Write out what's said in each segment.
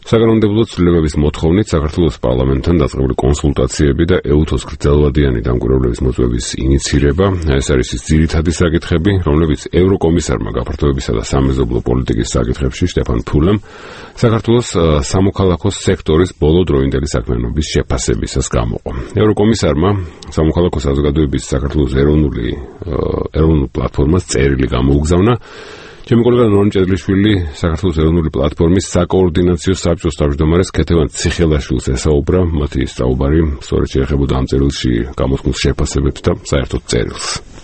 საკანონმდებლო ცვლილებების მოთხოვნით საქართველოს პარლამენტთან დაწყებული კონსულტაციები და EUTHOS გრძელვადიანი დამკვირვებლების მოწვევის ინიცირება, ეს არის ის ძირითადი საკითხები, რომლებიც ევროკომისარმა გაფართოებისა და სამეზობლო პოლიტიკის საკითხებში შტეფან ფულემ საქართველოს სამოქალაქო სექტორის ბოლოდროინდელი საქმიანობის შეფასებისას გამოყო. ევროკომისარმა სამოქალაქო საზოგადოების საქართველოს ეროვნულ პლატფორმას წერილი გამოუგზავნა. ჩემი კოლეგა ნორინ ჭედლიშვილი საქართველოს ეროვნული პლატფორმის საკოორდინაციო საბჭოს თავმჯდომარეს ქეთევან ციხელაშვილს ესაუბრა, მათი საუბარი სწორედ შეეხებოდა ამ წერილში გამოთქმულ შეფასებებს და საერთოდ წერილს.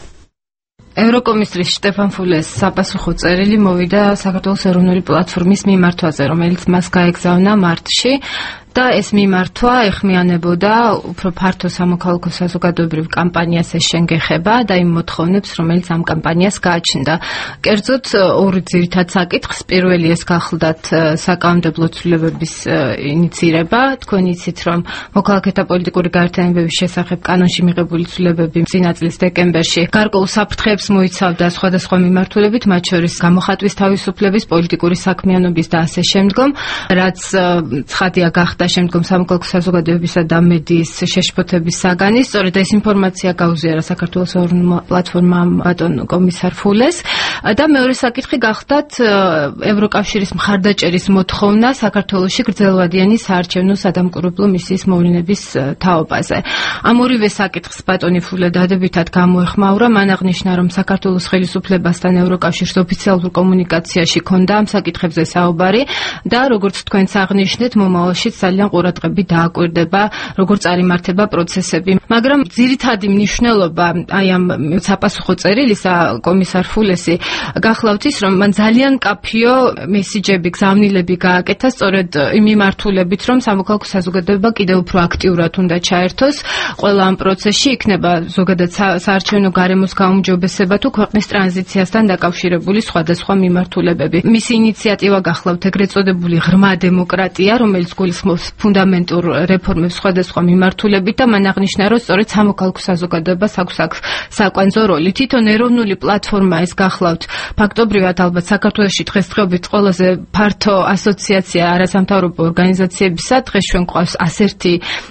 ევროკომისრის შტეფან ფულეს საპასუხო წერილი მოვიდა საქართველოს ეროვნული პლატფორმის მიმართვაზე, რომელიც მას გაეგზავნა მარტში. და ეს მიმართვა ეხმიანებოდა უფრო ფართო სამოქალაქო საზოგადოებრივ კამპანიას ეშენგეხება და იმ მოთხოვნებს, რომელიც ამ კამპანიას გააჩნდა. კერძოდ ორი ძირითად საკითხს, პირველი ეს გახლდათ საკანონმდებლო ცვლილებების ინიცირება. თქვენ იცით, რომ მოქალაქეთა პოლიტიკური გაერთიანებების შესახებ კანონში მიღებული ცვლილებები წინა წლის დეკემბერში გარკვეულ საფრთხეებს მოიცავდა სხვადასხვა მიმართულებით, მათ შორის გამოხატვის თავისუფლების, პოლიტიკური საქმიანობის და ასე შემდგომ, რაც ცხადია გახდა შემდგომ სამოქალაქო საზოგადოებისა და მედიის შეშფოთების საგანი. სწორედ ეს ინფორმაცია გაუზიარა საქართველოს ეროვნულ პლატფორმამ ბატონ კომისარ ფულეს და მეორე საკითხი გახლდათ ევროკავშირის მხარდაჭერის მოთხოვნა საქართველოში გრძელვადიანი საარჩევნო სადამკვირვებლო მისიის მოვლენების თაობაზე. ამ ორივე საკითხს ბატონი ფულე დადებითად გამოეხმაურა, მან აღნიშნა, რომ საქართველოს ხელისუფლებასთან ევროკავშირს ოფიციალურ კომუნიკაციაში ჰქონდა ამ საკითხებზე საუბარი და როგორც თქვენც აღნიშნეთ, მომავალში ძალიან ყურადღები დააკვირდება, როგორ წარიმართება პროცესები. მაგრამ ძირითადი მნიშვნელობა აი ამ საპასუხო წერილისა კომისარ ფულესი გახლავთ ის, რომ მან ძალიან კაფიო მესიჯები, გზავნილები გააკეთა სწორედ იმ მიმართულებით, რომ სამოქალაქო საზოგადოება კიდევ უფრო აქტიურად უნდა ჩაერთოს ყველა ამ პროცესში, იქნება ზოგადად საარჩევნო გარემოს გაუმჯობესება თუ ქვეყნის ტრანზიციასთან დაკავშირებული სხვადასხვა მიმართულებები. მისი ინიციატივა გახლავთ ეგრეთ წოდებული ღრმა დემოკრატია, რომელიც გულისხმობს ფუნდამენტურ რეფორმებს სხვადასხვა მიმართულებით და მან აღნიშნა, რომ სწორედ სამოქალაქო საზოგადოებას აქვს საკვანძო როლი. თვითონ ეროვნული პლატფორმა ეს გახლავთ ფაქტობრივად ალბათ საქართველოში დღესდღეობით ყველაზე ფართო ასოციაცია არასამთავრობო ორგანიზაციებისა. დღეს ჩვენ გვყავს 101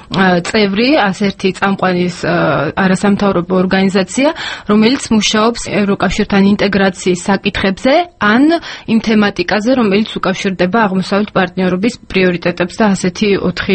წევრი, 101 წამყვანის არასამთავრობო ორგანიზაცია, რომელიც მუშაობს ევროკავშირთან ინტეგრაციის საკითხებზე ან იმ თემატიკაზე, რომელიც უკავშირდება აღმოსავლეთ პარტნიორობის პრიორიტეტებს და ასეთი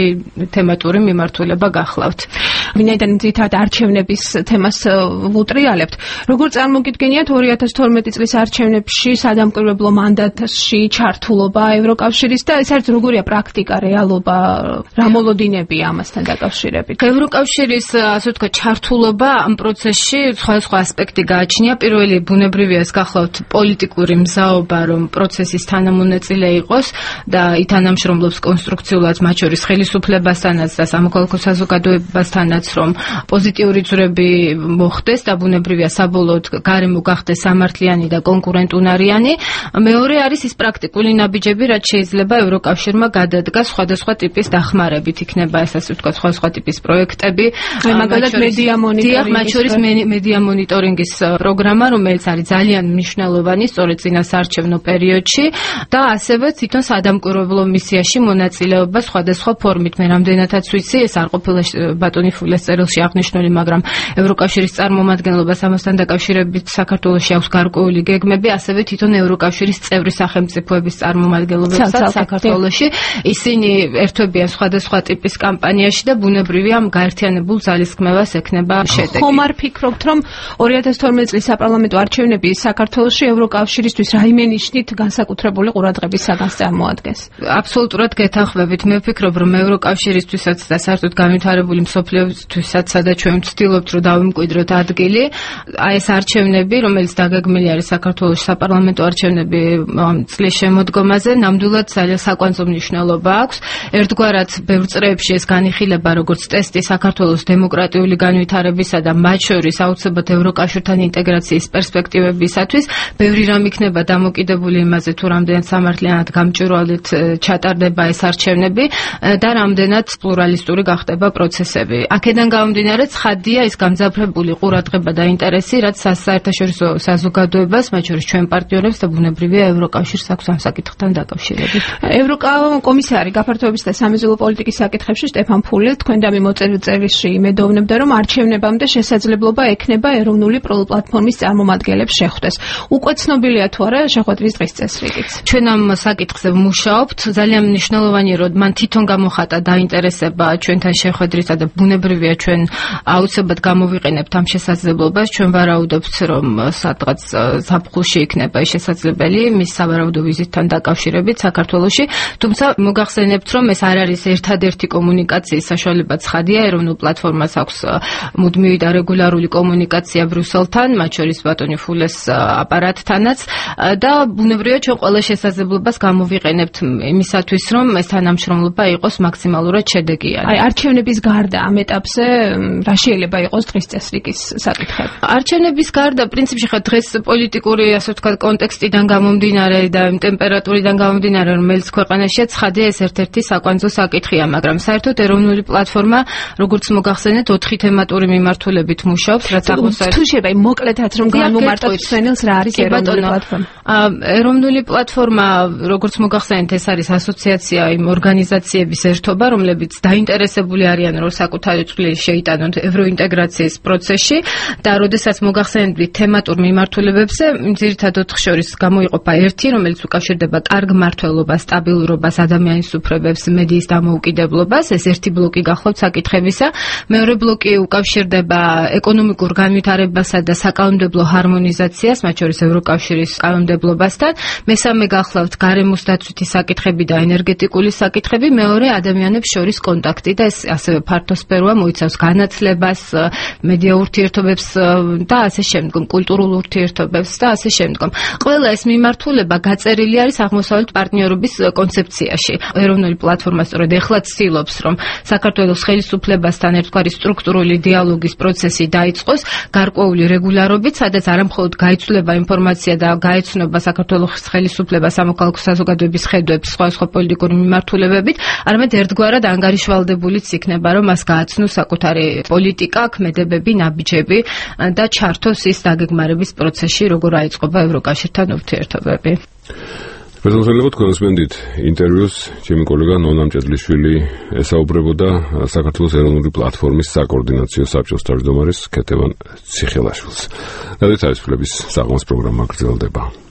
4 თემატური მიმართულება გახლავთ. ვინაიდან ძირითადად არჩევნების თემას ვუტრიალებთ, როგორ წარმოგიდგენიათ 2012 წლის არჩევნებში სადამკვირვებლო მანდატში ჩართულობა ევროკავშირის და ეს არის როგორია პრაქტიკა, რეალობა, რა მოლოდინებია ამასთან დაკავშირებით? ევროკავშირის ასე ვთქვათ ჩართულობა ამ პროცესში სხვადასხვა ასპექტი გააჩნია. პირველი ბუნებრივია ეს გახლავთ პოლიტიკური მზაობა, რომ პროცესის თანამონაწილე იყოს და ითანამშრომლობს კონსტრუქციულად მათ შორის ხელისუფლებასთანაც და სამოქალაქო საზოგადოებასთანაც, რომ პოზიტიური ძვრები მოხდეს და ბუნებრივია საბოლოოდ გარემო გახდეს სამართლიანი და კონკურენტუნარიანი. მეორე არის ის პრაქტიკული ნაბიჯები, რაც შეიძლება ევროკავშირმა გადადგას სხვადასხვა ტიპის დახმარებით. იქნება ეს ასე ვთქვათ სხვადასხვა ტიპის პროექტები, მაგალითად მედია მონიტორინგის, მათ შორის მედია მონიტორინგის პროგრამა, რომელიც არის ძალიან მნიშვნელოვანი სწორედ წინა საარჩევნო პერიოდში და ასევე თვითონ სადამკვირვებლო მისიაში მონაწილეობა სხვადასხვა ფორმით. მე რამდენადაც ვიცი, ეს არ ყოფილა ბატონი ფულეს წერილში აღნიშნული, მაგრამ ევროკავშირის წარმომადგენლობას ამასთან დაკავშირებით საქართველოში აქვს გარკვეული გეგმები, ასევე თვითონ ევროკავშირის წევრი სახელმწიფოების წარმომადგენლობებსაც საქართველოში. ისინი ერთვებიან სხვადასხვა ტიპის კამპანიაში და ბუნებრივია ამ გაერთიანებულ ძალისხმევას ექნება შედეგი. ხომ არ ფიქრობთ, რომ 2012 წლის საპარლამენტო არჩევნები საქართველოში ევროკავშირისთვის რაიმე ნიშნით განსაკუთრებული ყურადღების საგანს წარმოადგენს? აბსოლუტურად გეთანხმებით. მე ვფიქრობ, რომ ევროკავშირისთვისაც და საერთოდ განვითარებული მსოფლიოსთვისაც, სადაც ჩვენ ვცდილობთ, რომ დავიმკვიდროთ ადგილი, აი ეს არჩევნები, რომელიც დაგეგმილი არის საქართველოს საპარლამენტო არჩევნები წლის შემოდგომაზე, ნამდვილად ძალიან საკვანძო მნიშვნელობა აქვს. ერთგვარად ბევრ წრეებში ეს განიხილება როგორც ტესტი საქართველოს დემოკრატიული განვითარებისა და მათ შორის აუცილებლად ევროკავშირთან ინტეგრაციის პერსპექტივებისათვის. ბევრი რამ იქნება დამოკიდებული იმაზე, თუ რამდენად სამართლიანად გამჭვირვალედ ჩატარდება ეს არჩევნები. და რამდენად პლურალისტური გახდება პროცესები. აქედან გამომდინარე ცხადია ის გამძაფრებული ყურადღება და ინტერესი, რაც საერთაშორისო საზოგადოებას, მათ შორის ჩვენ პარტნიორებს და ბუნებრივია ევროკავშირს აქვს ამ საკითხთან დაკავშირებით. ევროკომისარი გაფართოების და სამეზობლო პოლიტიკის საკითხებში სტეფან ფულე თქვენ და მიმოწერილ წერილში იმედოვნებდა, რომ არჩევნებამდე შესაძლებლობა ექნება ეროვნული პლატფორმის წარმომადგენლებს შეხვდეს. უკვე ცნობილია თუ არა შეხვედრის დღის წესრიგიც? ჩვენ ამ საკითხზე ვმუშაობთ. ძალიან მნიშვნელოვანია, რომ მან თვითონ გამოხატა დაინტერესება ჩვენთან შეხვედრისა და ბუნებრივია ჩვენ აუცილებლად გამოვიყენებთ ამ შესაძლებლობას. ჩვენ ვარაუდობთ, რომ სადღაც ზაფხულში იქნება ეს შესაძლებელი მის სავარაუდო ვიზიტთან დაკავშირებით საქართველოში. თუმცა მოგახსენებთ, რომ ეს არ არის ერთადერთი კომუნიკაციის საშუალება. ცხადია, ეროვნულ პლატფორმას აქვს მუდმივი და რეგულარული კომუნიკაცია ბრიუსელთან, მათ შორის ბატონი ფულეს აპარატთანაც და ბუნებრივია ჩვენ ყველა შესაძლებლობას გამოვიყენებთ იმისათვის, რომ ეს თანამშრომლობა იყოს მაქსიმალურად შედეგიანი. აი, არჩევნების გარდა ამ ეტაპზე რა შეიძლება იყოს დღის წესრიგის საკითხები? არჩევნების გარდა პრინციპში ხა დღეს პოლიტიკური, ასე ვთქვათ, კონტექსტიდან გამომდინარე და ტემპერატურიდან გამომდინარე, რომელიც ქვეყანაშია, ცხადია ეს ერთ-ერთი საკვანძო საკითხია, მაგრამ საერთოდ ეროვნული პლატფორმა, როგორც მოგახსენეთ, 4 თემატური მიმართულებით მუშაობს, რაც აღმოსავლეთ თუ შეიძლება მოკლედაც რომ გამომარტოთ სვენელს რა არის ეროვნული პლატფორმა? ეროვნული პლატფორმა, როგორც მოგახსენეთ, ეს არის ასოციაცია იმ ორგანიზაციების ერთობა, რომლებიც დაინტერესებული არიან, რომ საკუთარი წვლილი შეიტანონ ევროინტეგრაციის პროცესში და როდესაც მოგახსენებთ თემატურ მიმართულებებზე, ძირითადად 4 შორის გამოიყოფა ერთი, რომელიც უკავშირდება კარგ მმართველობას, სტაბილურობას, ადამიანის უფლებებს, მედიის დამოუკიდებლობას, ეს ერთი ბლოკი გახლავთ საკითხებისა. მეორე ბლოკი უკავშირდება ეკონომიკურ განვითარებასა და საკანონმდებლო ჰარმონიზაციას, მათ შორის ევროკავშირის კანონმდებლობასთან. მესამე გახლავთ გარემოსდაცვითი საკითხები და ენერგეტიკული საკითხები. მეორე ადამიანებს შორის კონტაქტი და ეს ასევე ფართოსფეროა, მოიცავს განათლებას, მედია ურთიერთობებს და ასე შემდგომ, კულტურულ ურთიერთობებს და ასე შემდგომ. ყველა ეს მიმართულება გაწერილი არის აღმოსავლეთ პარტნიორობის კონცეფციაში. ეროვნული პლატფორმა სწორედ ეხლა ცდილობს, რომ საქართველოს ხელისუფლებასთან ერთგვარი სტრუქტურული დიალოგის პროცესი დაიწყოს გარკვეული რეგულარობით, სადაც არამხოლოდ გაიცვლება ინფორმაცია და გაეცნობა საქართველოს ხელისუფლება სამოქალაქო საზოგადოების ხედვებს სხვადასხვა პოლიტიკური მიმართულებებით, არამედ ერთგვარად ანგარიშვალდებულიც იქნება, რომ მას გააცნოს საკუთარი პოლიტიკა, ქმედებები, ნაბიჯები და ჩართოს ის დაგეგმარების პროცესში, როგორ აიწყობა ევროკავშირთან ურთიერთობები. პრეზიდენტელებო თქვენ უსმენდით ინტერვიუს, ჩემი კოლეგა ნონა მჭედლიშვილი ესაუბრებოდა საქართველოს ეროვნული პლატფორმის საკოორდინაციო საბჭოს თავმჯდომარის ქეთევან ციხელაშვილს. გადაცემის საღამოს პროგრამა გრძელდება.